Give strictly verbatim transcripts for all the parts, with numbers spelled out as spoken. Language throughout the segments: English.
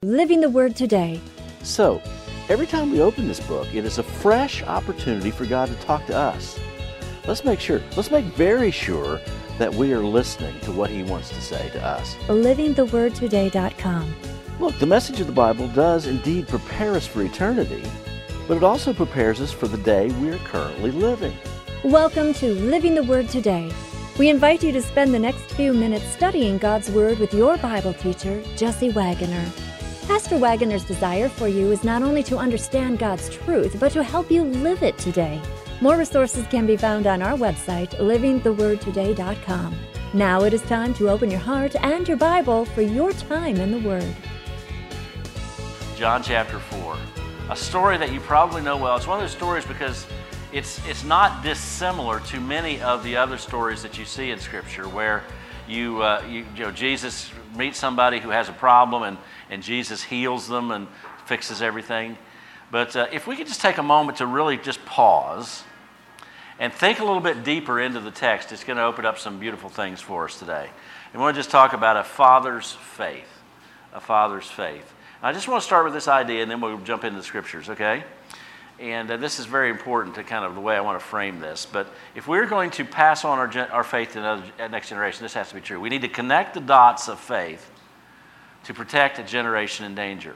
Living the Word Today. So, every time we open this book, it is a fresh opportunity for God to talk to us. Let's make sure, let's make very sure that we are listening to what He wants to say to us. living the word today dot com. Look, the message of the Bible does indeed prepare us for eternity, but it also prepares us for the day we are currently living. Welcome to Living the Word Today. We invite you to spend the next few minutes studying God's Word with your Bible teacher, Jesse Wagoner. Pastor Wagoner's desire for you is not only to understand God's truth, but to help you live it today. More resources can be found on our website, living the word today dot com. Now it is time to open your heart and your Bible for your time in the Word. John chapter four, a story that you probably know well. It's one of those stories because it's it's not dissimilar to many of the other stories that you see in Scripture, where you uh, you, you know Jesus meets somebody who has a problem and and Jesus heals them and fixes everything. But uh, if we could just take a moment to really just pause and think a little bit deeper into the text, it's going to open up some beautiful things for us today. And we want to just talk about a father's faith, a father's faith. I just want to start with this idea, and then we'll jump into the Scriptures, okay? And uh, this is very important to kind of the way I want to frame this. But if we're going to pass on our, gen- our faith to the next generation, this has to be true. We need to connect the dots of faith to protect a generation in danger.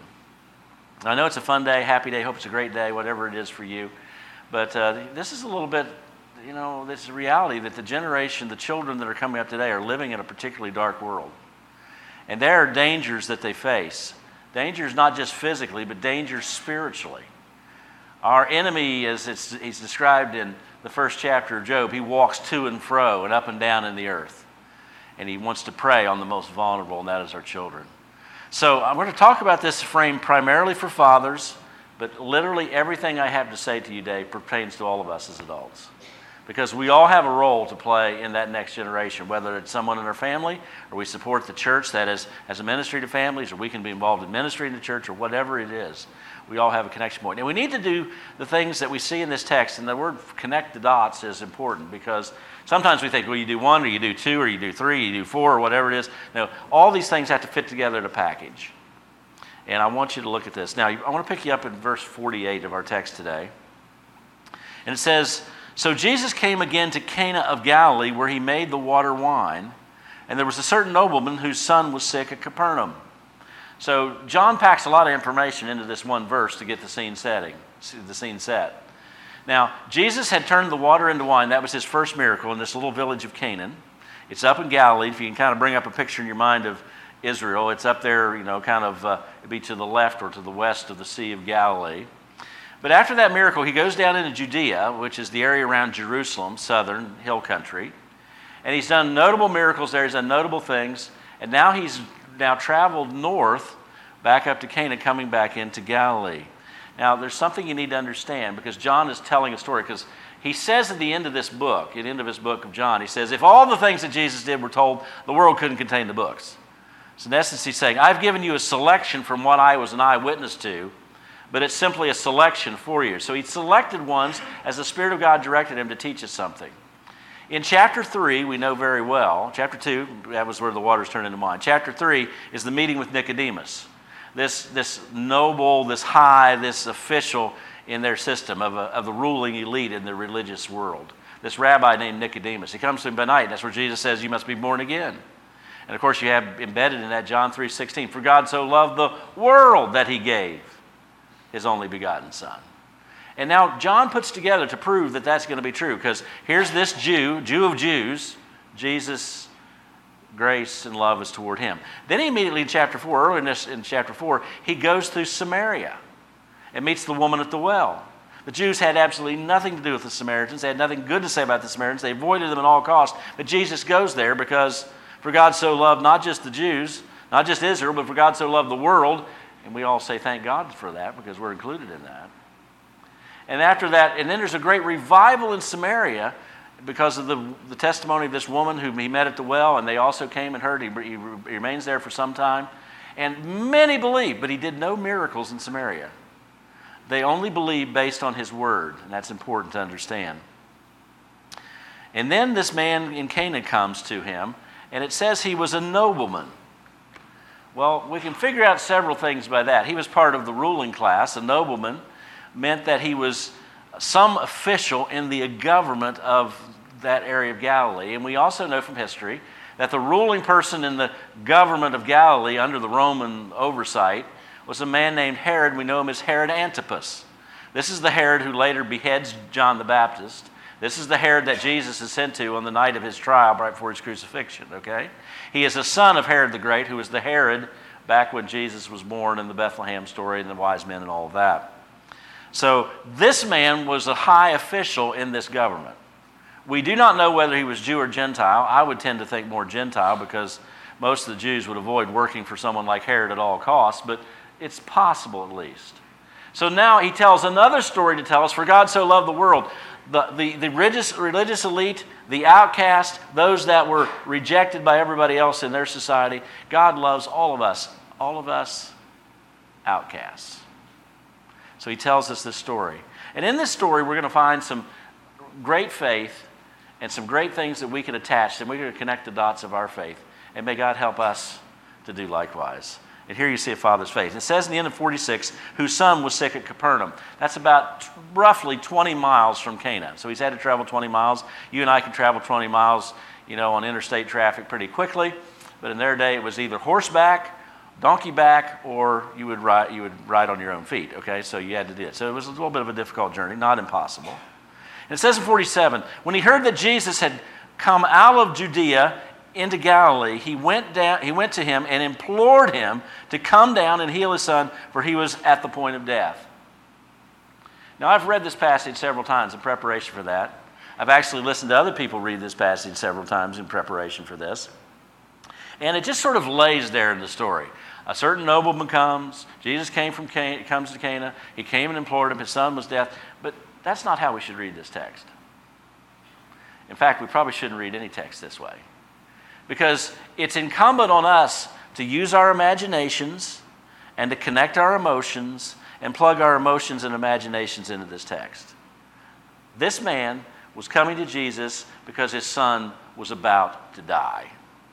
I know it's a fun day, happy day, hope it's a great day, whatever it is for you. But uh, this is a little bit, you know, this is a reality that the generation, the children that are coming up today are living in a particularly dark world. And there are dangers that they face. Dangers not just physically, but dangers spiritually. Our enemy, as it's, he's described in the first chapter of Job, he walks to and fro and up and down in the earth. And he wants to prey on the most vulnerable, and that is our children. So I'm going to talk about this frame primarily for fathers, but literally everything I have to say to you today pertains to all of us as adults. Because we all have a role to play in that next generation, whether it's someone in our family, or we support the church that is as a ministry to families, or we can be involved in ministry in the church, or whatever it is. We all have a connection point. And we need to do the things that we see in this text, and the word connect the dots is important, because sometimes we think, well, you do one, or you do two, or you do three, you do four, or whatever it is. No, all these things have to fit together in a package. And I want you to look at this. Now, I want to pick you up in verse forty-eight of our text today. And it says, "So Jesus came again to Cana of Galilee, where he made the water wine. And there was a certain nobleman whose son was sick at Capernaum." So John packs a lot of information into this one verse to get the scene setting, the scene set. Now, Jesus had turned the water into wine. That was his first miracle in this little village of Canaan. It's up in Galilee. If you can kind of bring up a picture in your mind of Israel, it's up there, you know, kind of, uh, it'd be to the left or to the west of the Sea of Galilee. But after that miracle, he goes down into Judea, which is the area around Jerusalem, southern hill country. And he's done notable miracles there. He's done notable things. And now he's now traveled north back up to Cana, coming back into Galilee. Now, there's something you need to understand, because John is telling a story, because he says at the end of this book, at the end of his book of John, he says, if all the things that Jesus did were told, the world couldn't contain the books. So in essence, he's saying, I've given you a selection from what I was an eyewitness to, but it's simply a selection for you. So he selected ones as the Spirit of God directed him to teach us something. In chapter three, we know very well, chapter two, that was where the waters turned into wine. Chapter three is the meeting with Nicodemus, this, this noble, this high, this official in their system of, a, of the ruling elite in the religious world. This rabbi named Nicodemus. He comes to him by night, and that's where Jesus says, you must be born again. And of course, you have embedded in that John three sixteen, for God so loved the world that he gave his only begotten Son. And now John puts together to prove that that's going to be true, because here's this Jew, Jew of Jews, Jesus, grace and love is toward him. Then he immediately in chapter four, earlier in, this, in chapter four, he goes through Samaria and meets the woman at the well. The Jews had absolutely nothing to do with the Samaritans. They had nothing good to say about the Samaritans. They avoided them at all costs. But Jesus goes there because for God so loved not just the Jews, not just Israel, but for God so loved the world. And we all say thank God for that, because we're included in that. And after that, and then there's a great revival in Samaria because of the, the testimony of this woman whom he met at the well, and they also came and heard. He, he remains there for some time. And many believed, but he did no miracles in Samaria. They only believed based on his word, and that's important to understand. And then this man in Cana comes to him, and it says he was a nobleman. Well, we can figure out several things by that. He was part of the ruling class. A nobleman meant that he was some official in the government of that area of Galilee. And we also know from history that the ruling person in the government of Galilee under the Roman oversight was a man named Herod. We know him as Herod Antipas. This is the Herod who later beheads John the Baptist. This is the Herod that Jesus is sent to on the night of his trial right before his crucifixion, okay? He is a son of Herod the Great, who was the Herod back when Jesus was born in the Bethlehem story and the wise men and all of that. So this man was a high official in this government. We do not know whether he was Jew or Gentile. I would tend to think more Gentile because most of the Jews would avoid working for someone like Herod at all costs, but it's possible at least. So now he tells another story to tell us, for God so loved the world. The, the, the religious, religious elite, the outcast, those that were rejected by everybody else in their society, God loves all of us, all of us outcasts. So he tells us this story. And in this story, we're going to find some great faith and some great things that we can attach, and we're going to connect the dots of our faith. And may God help us to do likewise. And here you see a father's faith. It says in the end of forty-six, whose son was sick at Capernaum. That's about t- roughly twenty miles from Cana. So he's had to travel twenty miles. You and I can travel twenty miles, you know, on interstate traffic pretty quickly. But in their day, it was either horseback, donkey back, or you would ride, you would ride on your own feet, okay? So you had to do it. So it was a little bit of a difficult journey, not impossible. And it says in forty-seven, when he heard that Jesus had come out of Judea into Galilee, he went down, he went to him and implored him to come down and heal his son, for he was at the point of death. Now, I've read this passage several times in preparation for that. I've actually listened to other people read this passage several times in preparation for this. And it just sort of lays there in the story. A certain nobleman comes. Jesus came from Cana, comes to Cana. He came and implored him. His son was dead. But that's not how we should read this text. In fact, we probably shouldn't read any text this way. Because it's incumbent on us to use our imaginations and to connect our emotions and plug our emotions and imaginations into this text. This man was coming to Jesus because his son was about to die.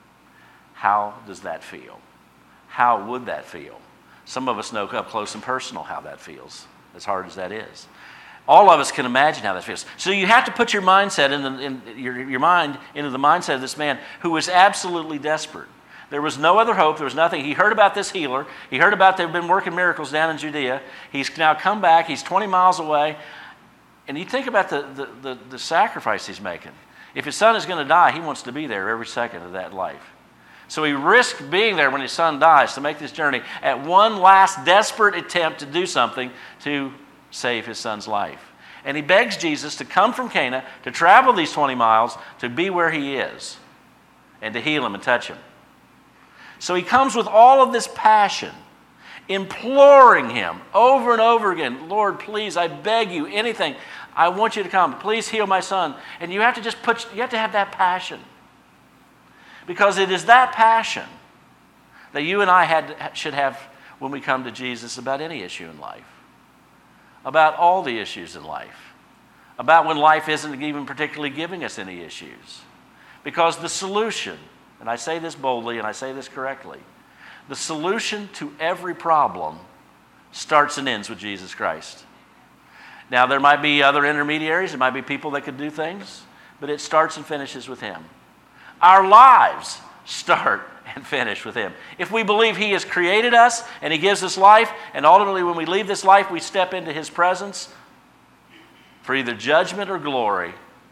How does that feel? How would that feel? Some of us know up close and personal how that feels, as hard as that is. All of us can imagine how that feels. So you have to put your mindset in, the, in your, your mind into the mindset of this man who was absolutely desperate. There was no other hope. There was nothing. He heard about this healer. He heard about they've been working miracles down in Judea. He's now come back. He's twenty miles away. And you think about the, the, the, the sacrifice he's making. If his son is going to die, he wants to be there every second of that life. So he risked being there when his son dies to make this journey at one last desperate attempt to do something to save his son's life. And he begs Jesus to come from Cana, to travel these twenty miles, to be where he is, and to heal him and touch him. So he comes with all of this passion, imploring him over and over again, Lord, please, I beg you, anything. I want you to come. Please heal my son. And you have to just put, you have to have that passion. Because it is that passion that you and I had, should have when we come to Jesus about any issue in life. About all the issues in life. About when life isn't even particularly giving us any issues. Because the solution, and I say this boldly and I say this correctly, the solution to every problem starts and ends with Jesus Christ. Now, there might be other intermediaries, there might be people that could do things, but it starts and finishes with Him. Our lives start and finish with Him. If we believe He has created us and He gives us life, and ultimately when we leave this life, we step into His presence for either judgment or glory,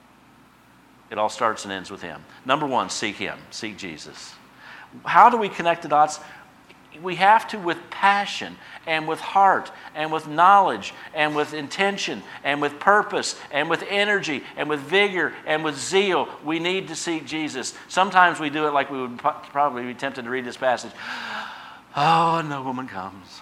it all starts and ends with Him. Number one, seek Him. Seek Jesus. How do we connect the dots? We have to with passion and with heart and with knowledge and with intention and with purpose and with energy and with vigor and with zeal. We need to seek Jesus. Sometimes we do it like we would probably be tempted to read this passage. Oh, a nobleman comes.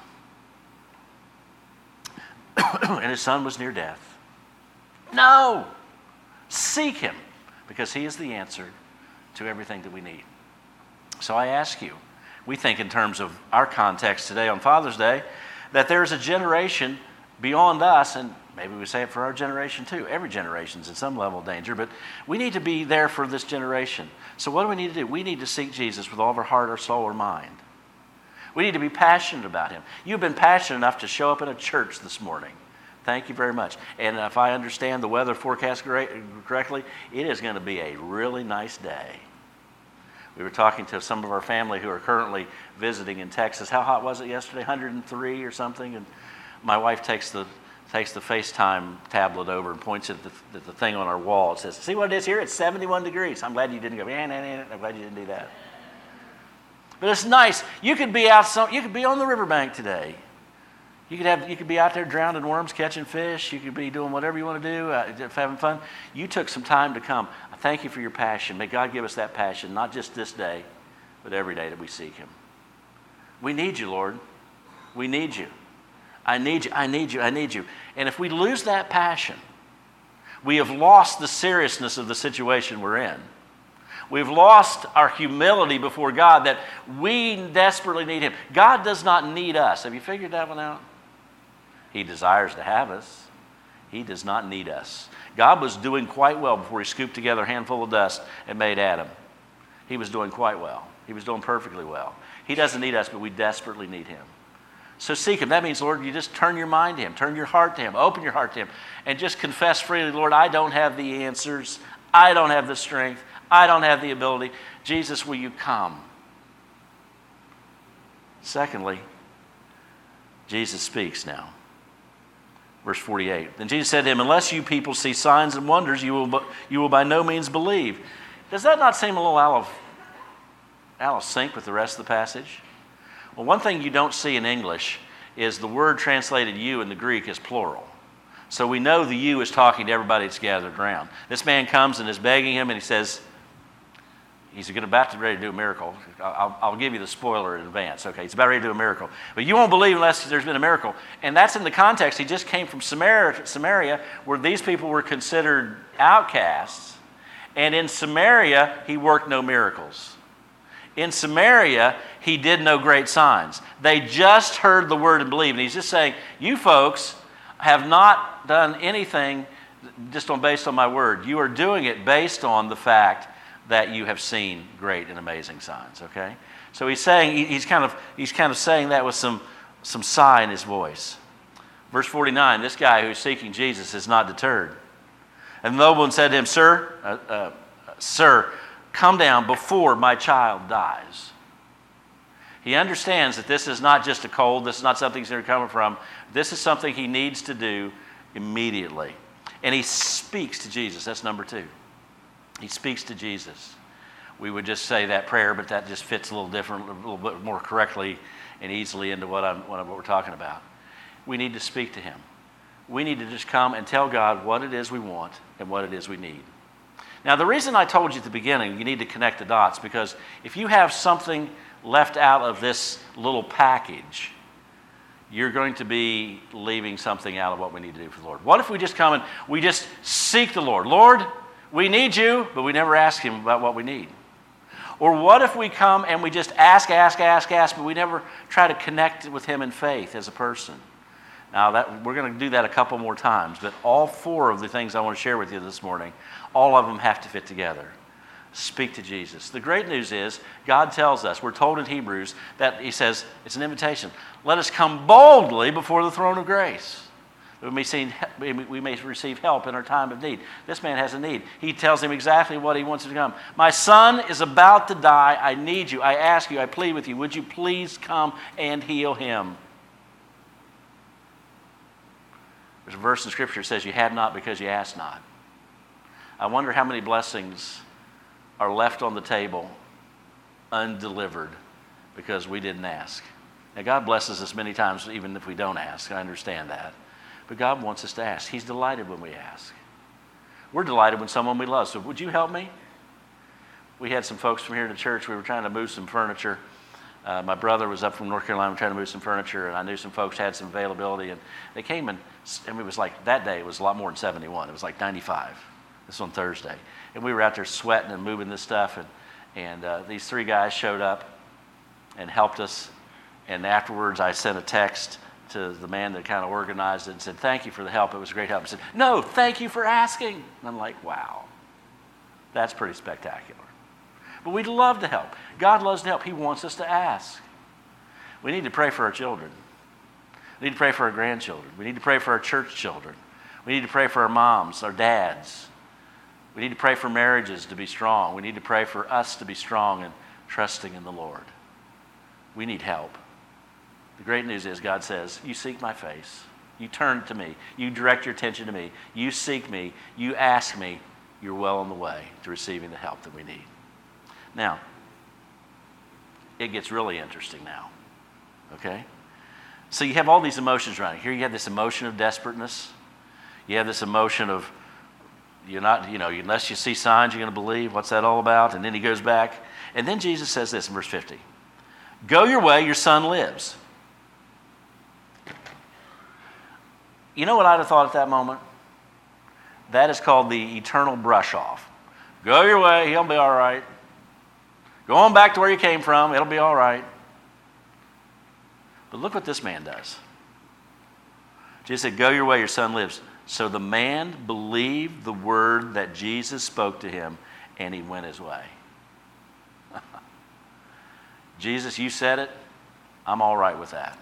And his son was near death. No! Seek Him, because He is the answer to everything that we need. So I ask you, we think in terms of our context today on Father's Day, that there's a generation beyond us, and maybe we say it for our generation too. Every generation's in some level of danger, but we need to be there for this generation. So what do we need to do? We need to seek Jesus with all of our heart, our soul, our mind. We need to be passionate about him. You've been passionate enough to show up in a church this morning. Thank you very much. And if I understand the weather forecast correctly, it is going to be a really nice day. We were talking to some of our family who are currently visiting in Texas. How hot was it yesterday? one hundred three or something? And my wife takes the takes the FaceTime tablet over and points at the, at the thing on our wall. It says, see what it is here? It's seventy-one degrees. I'm glad you didn't go, eh, nah, nah, nah. I'm glad you didn't do that. But it's nice. You could be out some, you could be on the riverbank today. You could have you could be out there drowning worms, catching fish. You could be doing whatever you want to do, uh, having fun. You took some time to come. I thank you for your passion. May God give us that passion, not just this day, but every day that we seek him. We need you, Lord. We need you. I need you. I need you. I need you. And if we lose that passion, we have lost the seriousness of the situation we're in. We've lost our humility before God that we desperately need him. God does not need us. Have you figured that one out? He desires to have us. He does not need us. God was doing quite well before he scooped together a handful of dust and made Adam. He was doing quite well. He was doing perfectly well. He doesn't need us, but we desperately need him. So seek him. That means, Lord, you just turn your mind to him. Turn your heart to him. Open your heart to him. And just confess freely, Lord, I don't have the answers. I don't have the strength. I don't have the ability. Jesus, will you come? Secondly, Jesus speaks now. Verse forty-eight. Then Jesus said to him, unless you people see signs and wonders, you will, you will by no means believe. Does that not seem a little out of, out of sync with the rest of the passage? Well, one thing you don't see in English is the word translated you in the Greek is plural. So we know the you is talking to everybody that's gathered around. This man comes and is begging him, and he says, he's about to ready to do a miracle. I'll, I'll give you the spoiler in advance. Okay, he's about ready to do a miracle. But you won't believe unless there's been a miracle. And that's in the context. He just came from Samaria, Samaria where these people were considered outcasts. And in Samaria, he worked no miracles. In Samaria, he did no great signs. They just heard the word and believed. And he's just saying, you folks have not done anything just on based on my word. You are doing it based on the fact that you have seen great and amazing signs. Okay, so he's saying he's kind of he's kind of saying that with some some sigh in his voice. Verse forty-nine. This guy who's seeking Jesus is not deterred. And the nobleman said to him, "Sir, uh, uh, sir, come down before my child dies." He understands that this is not just a cold. This is not something he's recovering from. This is something he needs to do immediately. And he speaks to Jesus. That's number two. He speaks to Jesus. We would just say that prayer, but that just fits a little different, a little bit more correctly and easily into what, I'm, what, I'm, what we're talking about. We need to speak to him. We need to just come and tell God what it is we want and what it is we need. Now, the reason I told you at the beginning, you need to connect the dots, because if you have something left out of this little package, you're going to be leaving something out of what we need to do for the Lord. What if we just come and we just seek the Lord? Lord, we need you, but we never ask him about what we need. Or what if we come and we just ask, ask, ask, ask, but we never try to connect with him in faith as a person? Now, that we're going to do that a couple more times, but all four of the things I want to share with you this morning, all of them have to fit together. Speak to Jesus. The great news is God tells us, we're told in Hebrews that he says, it's an invitation. Let us come boldly before the throne of grace. We may, see, we may receive help in our time of need. This man has a need. He tells him exactly what he wants him to come. My son is about to die. I need you. I ask you. I plead with you. Would you please come and heal him? There's a verse in Scripture that says you have not because you ask not. I wonder how many blessings are left on the table undelivered because we didn't ask. Now, God blesses us many times even if we don't ask. I understand that. But God wants us to ask. He's delighted when we ask. We're delighted when someone we love. So would you help me? We had some folks from here to church. We were trying to move some furniture. Uh, my brother was up from North Carolina trying to move some furniture, and I knew some folks had some availability. And they came, and, and it was like, that day it was a lot more than seventy-one. It was like ninety-five. This was on Thursday. And we were out there sweating and moving this stuff. And, and uh, these three guys showed up and helped us. And afterwards, I sent a text to the man that kind of organized it and said, thank you for the help. It was a great help. He said, no, thank you for asking. And I'm like, wow, that's pretty spectacular. But we'd love to help. God loves to help. He wants us to ask. We need to pray for our children. We need to pray for our grandchildren. We need to pray for our church children. We need to pray for our moms, our dads. We need to pray for marriages to be strong. We need to pray for us to be strong and trusting in the Lord. We need help. The great news is God says, you seek my face. You turn to me. You direct your attention to me. You seek me. You ask me. You're well on the way to receiving the help that we need. Now, it gets really interesting now. Okay? So you have all these emotions running. Here you have this emotion of desperateness. You have this emotion of, you're not, you know, unless you see signs, you're going to believe. What's that all about? And then he goes back. And then Jesus says this in verse fifty. Go your way, your son lives. You know what I'd have thought at that moment? That is called the eternal brush off. Go your way, he'll be all right. Go on back to where you came from, it'll be all right. But look what this man does. Jesus said, go your way, your son lives. So the man believed the word that Jesus spoke to him, and he went his way. Jesus, you said it. I'm all right with that.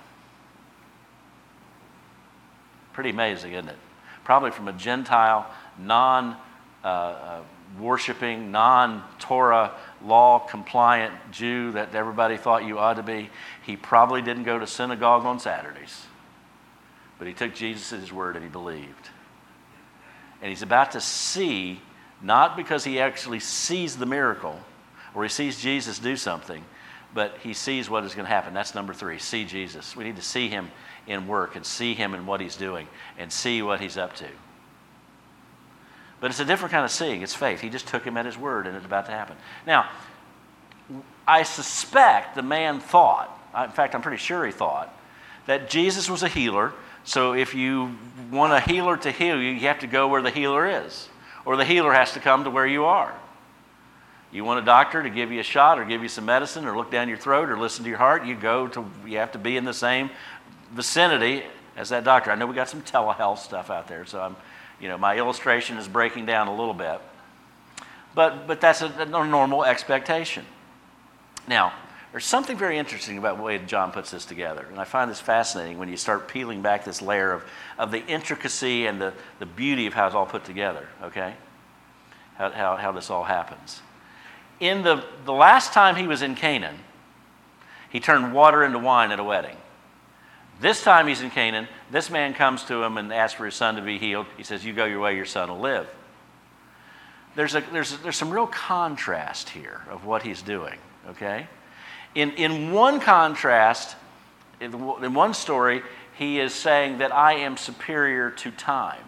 Pretty amazing, isn't it? Probably from a Gentile, non-worshiping, uh, non-Torah law-compliant Jew that everybody thought you ought to be. He probably didn't go to synagogue on Saturdays. But he took Jesus' word and he believed. And he's about to see, not because he actually sees the miracle or he sees Jesus do something, but he sees what is going to happen. That's number three, see Jesus. We need to see him in work and see him in what he's doing and see what he's up to. But it's a different kind of seeing. It's faith. He just took him at his word and it's about to happen. Now, I suspect the man thought, in fact, I'm pretty sure he thought, that Jesus was a healer. So if you want a healer to heal you, you have to go where the healer is. Or the healer has to come to where you are. You want a doctor to give you a shot or give you some medicine or look down your throat or listen to your heart, you go to, you have to be in the same vicinity as that doctor. I know we got some telehealth stuff out there, so I'm, you know, my illustration is breaking down a little bit. But, but that's a, a normal expectation. Now, there's something very interesting about the way John puts this together. And I find this fascinating when you start peeling back this layer of, of the intricacy and the, the beauty of how it's all put together, okay? How, how, how this all happens. In the, the last time he was in Canaan, he turned water into wine at a wedding. This time he's in Canaan, this man comes to him and asks for his son to be healed. He says, you go your way, your son will live. There's, a, there's, a, there's some real contrast here of what he's doing, okay? In, in one contrast, in, in one story, he is saying that I am superior to time.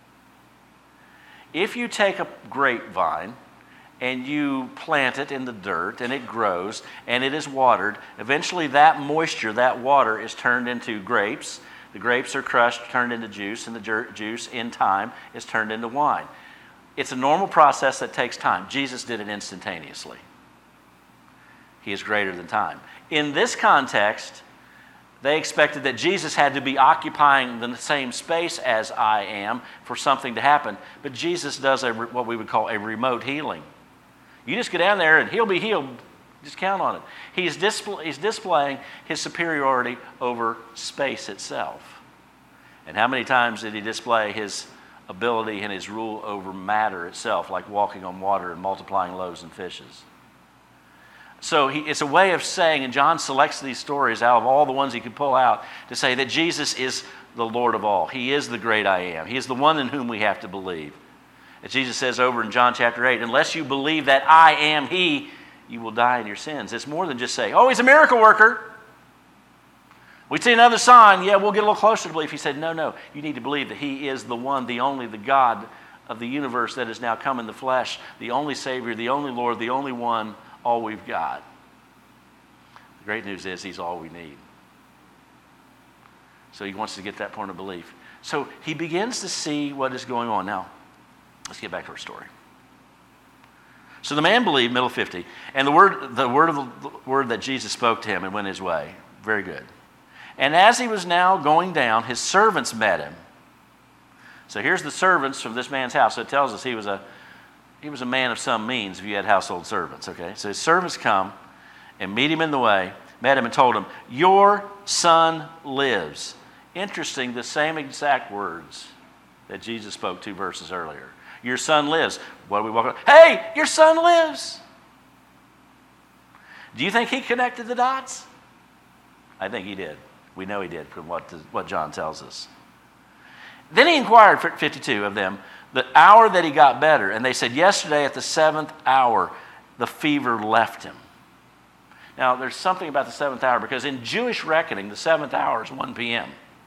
If you take a grapevine and you plant it in the dirt and it grows and it is watered, eventually that moisture, that water is turned into grapes. The grapes are crushed, turned into juice, and the juice in time is turned into wine. It's a normal process that takes time. Jesus did it instantaneously. He is greater than time. In this context, they expected that Jesus had to be occupying the same space as I am for something to happen. But Jesus does a, what we would call a remote healing. You just go down there and he'll be healed. Just count on it. He's, displ- he's displaying his superiority over space itself. And how many times did he display his ability and his rule over matter itself, like walking on water and multiplying loaves and fishes? So he, it's a way of saying, and John selects these stories out of all the ones he could pull out to say that Jesus is the Lord of all. He is the great I am. He is the one in whom we have to believe. As Jesus says over in John chapter eight, unless you believe that I am He, you will die in your sins. It's more than just saying, oh, He's a miracle worker. We see another sign, yeah, we'll get a little closer to belief. He said, no, no, you need to believe that He is the one, the only, the God of the universe that has now come in the flesh, the only Savior, the only Lord, the only one, all we've got. The great news is He's all we need. So he wants to get that point of belief. So he begins to see what is going on. Now, let's get back to our story. So the man believed, middle fifty, and the word, the word of the word that Jesus spoke to him and went his way. Very good. And as he was now going down, his servants met him. So here's the servants from this man's house. So it tells us he was a he was a man of some means if you had household servants. Okay, so his servants come and meet him in the way met him and told him, "Your son lives." Interesting, the same exact words that Jesus spoke two verses earlier. Your son lives. What do we walk up? Hey, your son lives. Do you think he connected the dots? I think he did. We know he did from what, the, what John tells us. Then he inquired, fifty-two of them, the hour that he got better. And they said, yesterday at the seventh hour, the fever left him. Now, there's something about the seventh hour, because in Jewish reckoning, the seventh hour is one p.m.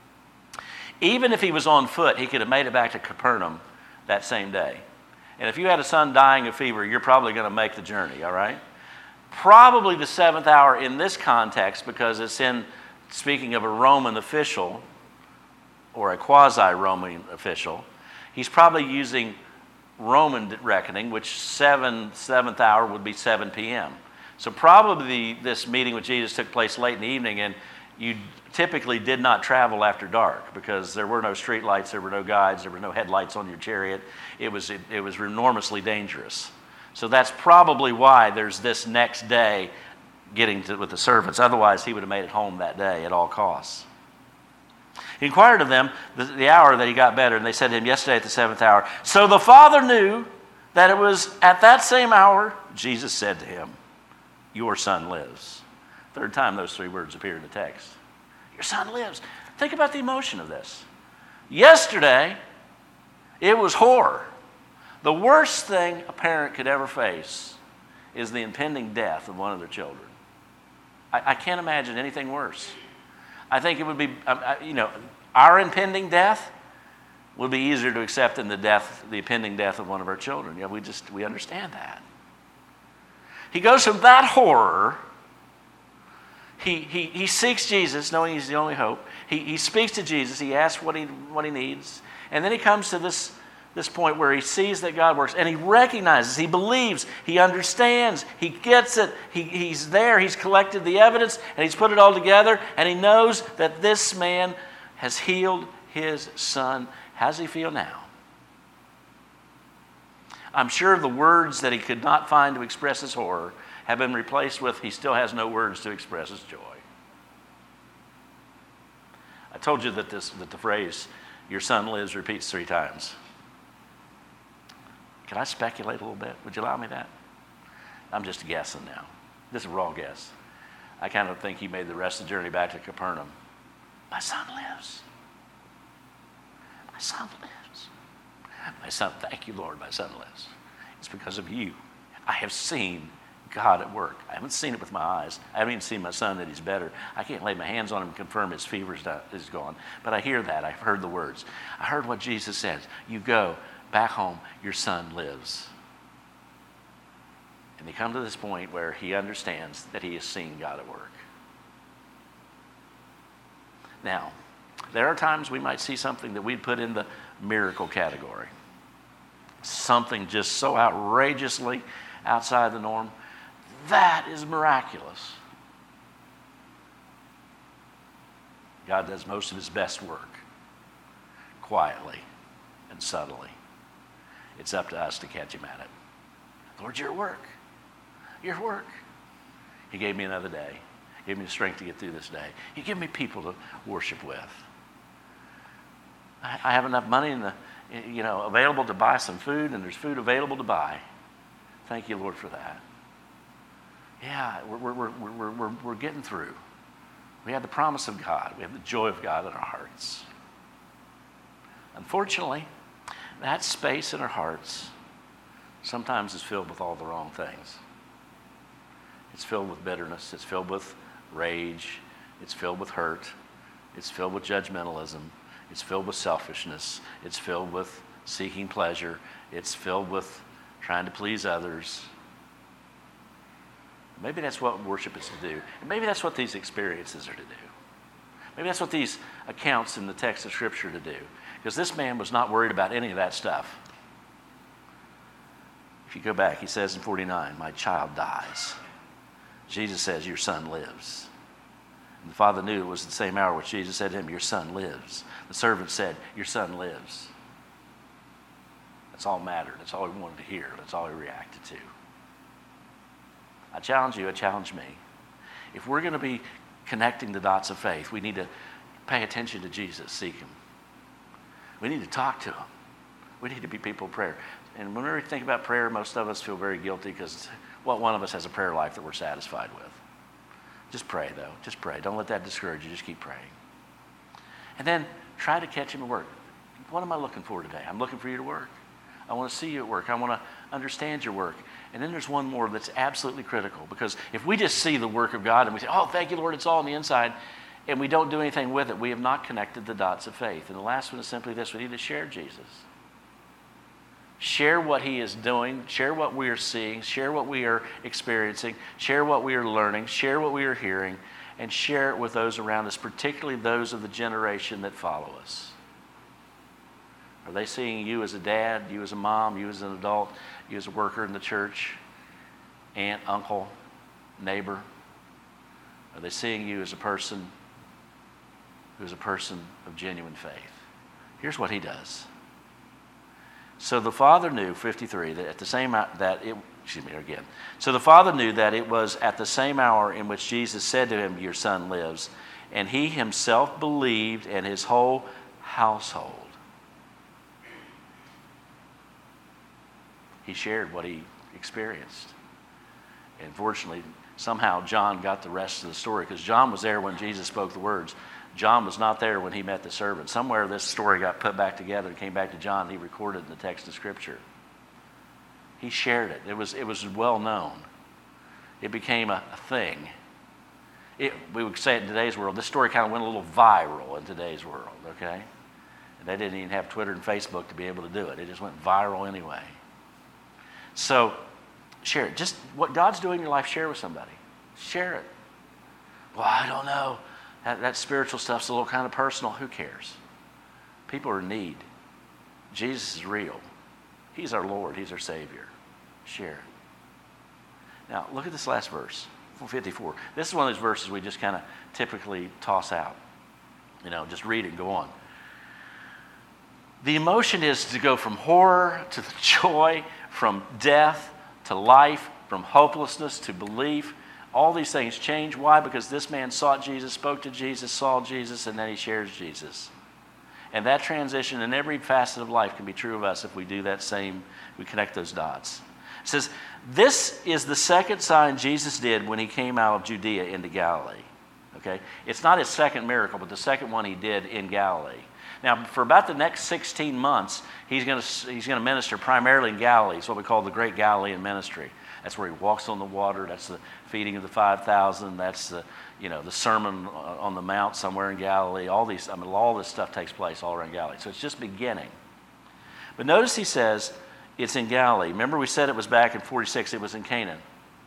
Even if he was on foot, he could have made it back to Capernaum that same day. And if you had a son dying of fever, you're probably going to make the journey, all right? Probably the seventh hour in this context, because it's in, speaking of a Roman official or a quasi-Roman official, he's probably using Roman reckoning, which seven, seventh hour would be seven p.m. So probably this meeting with Jesus took place late in the evening, and you typically did not travel after dark because there were no street lights, there were no guides, there were no headlights on your chariot. It was, it, it was enormously dangerous. So that's probably why there's this next day getting to, with the servants. Otherwise, he would have made it home that day at all costs. He inquired of them the, the hour that he got better, and they said to him, yesterday at the seventh hour. So the father knew that it was at that same hour. Jesus said to him, your son lives. Third time those three words appear in the text. Your son lives. Think about the emotion of this. Yesterday, it was horror. The worst thing a parent could ever face is the impending death of one of their children. I, I can't imagine anything worse. I think it would be, you know, our impending death would be easier to accept than the death, the impending death of one of our children. Yeah, we just, we understand that. He goes from that horror. He, he, he seeks Jesus, knowing he's the only hope. He, he speaks to Jesus. He asks what he, what he needs. And then he comes to this, this point where he sees that God works. And he recognizes, he believes, he understands, he gets it. He, he's there. He's collected the evidence, and he's put it all together. And he knows that this man has healed his son. How does he feel now? I'm sure the words that he could not find to express his horror have been replaced with, he still has no words to express his joy. I told you that, this, that the phrase, your son lives, repeats three times. Can I speculate a little bit? Would you allow me that? I'm just guessing now. This is a raw guess. I kind of think he made the rest of the journey back to Capernaum. My son lives. My son lives. My son, thank you, Lord, my son lives. It's because of you. I have seen God at work. I haven't seen it with my eyes. I haven't even seen my son that he's better. I can't lay my hands on him and confirm his fever is gone. But I hear that. I've heard the words. I heard what Jesus says. You go back home. Your son lives. And they come to this point where he understands that he has seen God at work. Now, there are times we might see something that we'd put in the miracle category. Something just so outrageously outside the norm. That is miraculous. God does most of his best work quietly and subtly. It's up to us to catch him at it. Lord, your work. Your work. He gave me another day. He gave me the strength to get through this day. He gave me people to worship with. I, I have enough money in the, you know, available to buy some food, and there's food available to buy. Thank you, Lord, for that. Yeah, we're, we're, we're, we're, we're getting through. We have the promise of God. We have the joy of God in our hearts. Unfortunately, that space in our hearts sometimes is filled with all the wrong things. It's filled with bitterness. It's filled with rage. It's filled with hurt. It's filled with judgmentalism. It's filled with selfishness. It's filled with seeking pleasure. It's filled with trying to please others. Maybe that's what worship is to do. And maybe that's what these experiences are to do. Maybe that's what these accounts in the text of Scripture are to do. Because this man was not worried about any of that stuff. If you go back, he says in forty-nine, my child dies. Jesus says, your son lives. And the father knew it was the same hour which Jesus said to him, your son lives. The servant said, your son lives. That's all mattered. That's all he wanted to hear. That's all he reacted to. I challenge you, I challenge me. if we're going to be connecting the dots of faith, we need to pay attention to Jesus, seek him. We need to talk to him. We need to be people of prayer. And whenever we think about prayer, most of us feel very guilty because what one of us has a prayer life that we're satisfied with. Just pray, though. Just pray. Don't let that discourage you. Just keep praying. And then try to catch him at work. What am I looking for today? I'm looking for you to work. I want to see you at work. I want to understand your work. And then there's one more that's absolutely critical, because if we just see the work of God and we say, oh, thank you, Lord, it's all on the inside, and we don't do anything with it, we have not connected the dots of faith. And the last one is simply this: we need to share Jesus. Share what he is doing, share what we are seeing, share what we are experiencing, share what we are learning, share what we are hearing, and share it with those around us, particularly those of the generation that follow us. Are they seeing you as a dad, you as a mom, you as an adult, you as a worker in the church, aunt, uncle, neighbor? Are they seeing you as a person who is a person of genuine faith? Here's what he does. So the father knew, fifty-three, that at the same that it excuse me again. So the father knew that it was at the same hour in which Jesus said to him, "Your son lives," and he himself believed, and his whole household. He shared what he experienced. And fortunately, somehow John got the rest of the story, because John was there when Jesus spoke the words. John was not there when he met the servant. Somewhere this story got put back together and came back to John. He recorded in the text of Scripture. He shared it. It was, it was well known. It became a, a thing. It, we would say it in today's world, this story kind of went a little viral in today's world, okay? And they didn't even have Twitter and Facebook to be able to do it. It just went viral anyway. So share it. Just what God's doing in your life, share with somebody. Share it. Well, I don't know. That, that spiritual stuff's a little kind of personal. Who cares? People are in need. Jesus is real. He's our Lord. He's our Savior. Share it. Now, look at this last verse, fifty-four. This is one of those verses we just kind of typically toss out. You know, just read it and go on. The emotion is to go from horror to joy, from death to life, from hopelessness to belief. All these things change. Why? Because this man sought Jesus, spoke to Jesus, saw Jesus, and then he shares Jesus. And that transition in every facet of life can be true of us if we do that same, we connect those dots. It says, this is the second sign Jesus did when he came out of Judea into Galilee. Okay? It's not his second miracle, but the second one he did in Galilee. Now, for about the next sixteen months, he's going to he's going to minister primarily in Galilee. It's what we call the Great Galilean Ministry. That's where he walks on the water. That's the feeding of the five thousand. That's the, you know, the Sermon on the Mount somewhere in Galilee. All these, I mean, all this stuff takes place all around Galilee. So it's just beginning. But notice he says it's in Galilee. Remember we said it was back in forty-six. It was in Cana.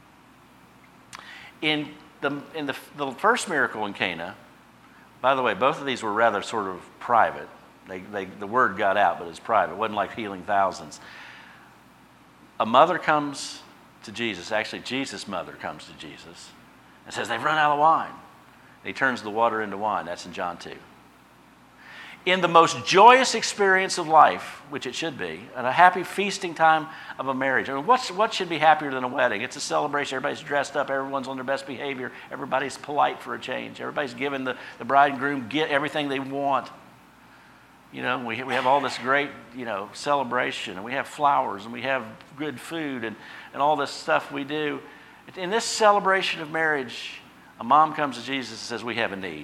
In the in the, the first miracle in Cana, by the way, both of these were rather sort of private. They, they, the word got out, but it's private. It wasn't like healing thousands. A mother comes to Jesus. Actually, Jesus' mother comes to Jesus and says, they've run out of wine. And he turns the water into wine. That's in John two. In the most joyous experience of life, which it should be, and a happy feasting time of a marriage. I mean, what's, what should be happier than a wedding? It's a celebration. Everybody's dressed up. Everyone's on their best behavior. Everybody's polite for a change. Everybody's giving the, the bride and groom get everything they want. You know, we, we have all this great, you know, celebration, and we have flowers, and we have good food, and, and all this stuff we do. In this celebration of marriage, a mom comes to Jesus and says, we have a need.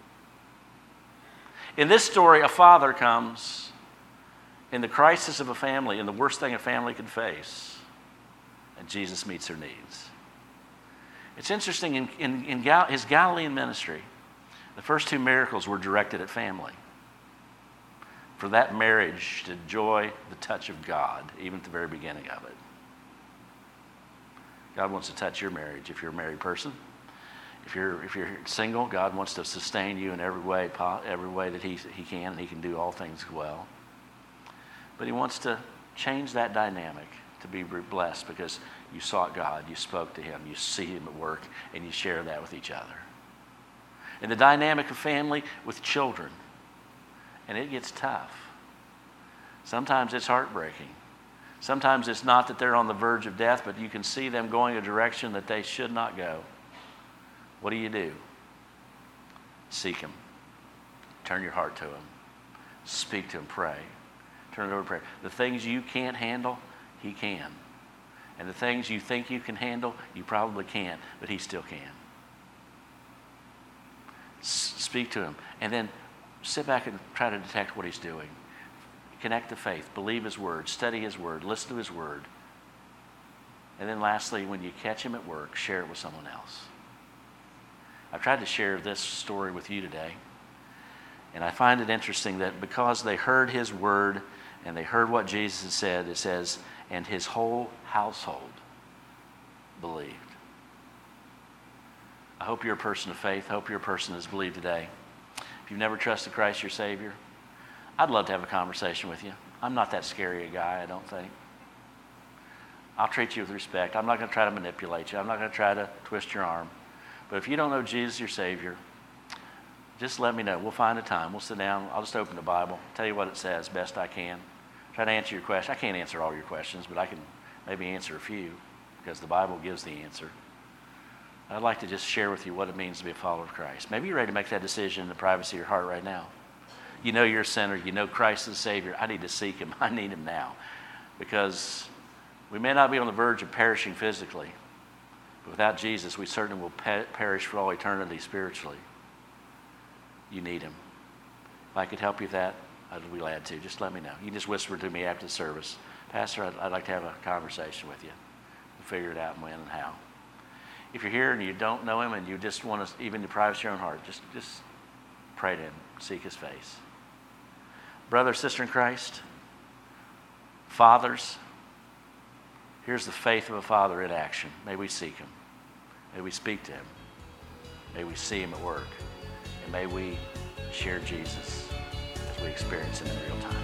In this story, a father comes in the crisis of a family, in the worst thing a family could face, and Jesus meets their needs. It's interesting, in, in, in Gal- his Galilean ministry, the first two miracles were directed at family. For that marriage to enjoy the touch of God, even at the very beginning of it. God wants to touch your marriage if you're a married person. If you're if you're single, God wants to sustain you in every way, every way that He He can, and He can do all things well. But He wants to change that dynamic to be blessed because you sought God, you spoke to Him, you see Him at work, and you share that with each other. In the dynamic of family with children, and it gets tough. Sometimes it's heartbreaking. Sometimes it's not that they're on the verge of death, but you can see them going a direction that they should not go. What do you do? Seek Him. Turn your heart to Him. Speak to Him. Pray. Turn it over to prayer. The things you can't handle, He can. And the things you think you can handle, you probably can't, but He still can. S- speak to Him. And then sit back and try to detect what He's doing. Connect to faith. Believe His Word. Study His Word. Listen to His Word. And then lastly, when you catch Him at work, share it with someone else. I've tried to share this story with you today. And I find it interesting that because they heard His Word and they heard what Jesus had said, it says, and His whole household believed. I hope you're a person of faith. I hope you're a person that's believed today. If you've never trusted Christ your Savior, I'd love to have a conversation with you. I'm not that scary a guy, I don't think. I'll treat you with respect. I'm not going to try to manipulate you. I'm not going to try to twist your arm. But if you don't know Jesus your Savior, just let me know. We'll find a time. We'll sit down. I'll just open the Bible, tell you what it says best I can. Try to answer your question. I can't answer all your questions, but I can maybe answer a few because the Bible gives the answer. I'd like to just share with you what it means to be a follower of Christ. Maybe you're ready to make that decision in the privacy of your heart right now. You know you're a sinner. You know Christ is the Savior. I need to seek Him. I need Him now. Because we may not be on the verge of perishing physically, but without Jesus, we certainly will pe- perish for all eternity spiritually. You need Him. If I could help you with that, I'd be glad to. Just let me know. You can just whisper to me after the service. Pastor, I'd, I'd like to have a conversation with you. We'll figure it out when and how. If you're here and you don't know Him and you just want to, even to privacy of your own heart, just, just pray to Him. Seek His face. Brother, sister in Christ, fathers, here's the faith of a father in action. May we seek Him. May we speak to Him. May we see Him at work. And may we share Jesus as we experience Him in real time.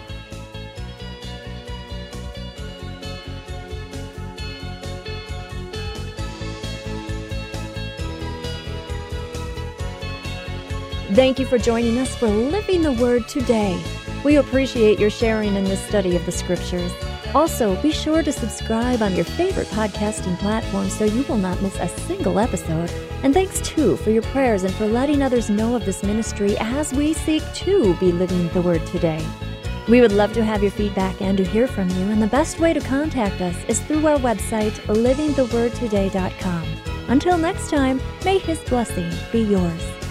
Thank you for joining us for Living the Word today. We appreciate your sharing in this study of the Scriptures. Also, be sure to subscribe on your favorite podcasting platform so you will not miss a single episode. And thanks, too, for your prayers and for letting others know of this ministry as we seek to be living the Word today. We would love to have your feedback and to hear from you, and the best way to contact us is through our website, living the word today dot com. Until next time, may His blessing be yours.